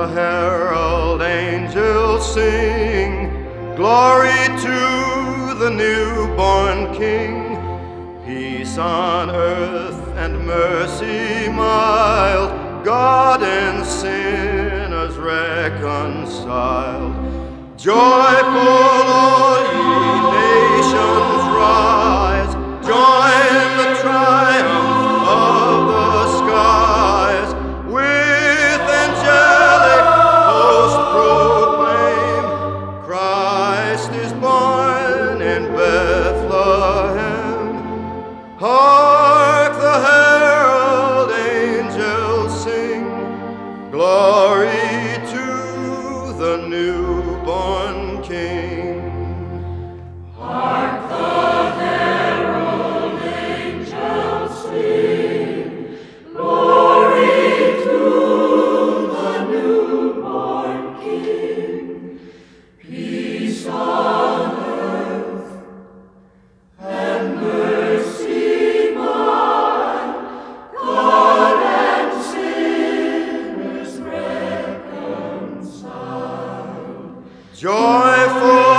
the herald angels sing, glory to the newborn King. Peace on earth and mercy mild, God and sinners reconciled. Joyful all ye nations rise, join the triumph of the skies. With angelic host proclaim, Christ is born in Bethlehem. Hark the herald angels sing, glory to the newborn King. Hark the herald angels sing, glory to the newborn King. Peace on earth and mercy mild, God and sinners reconciled. Joyful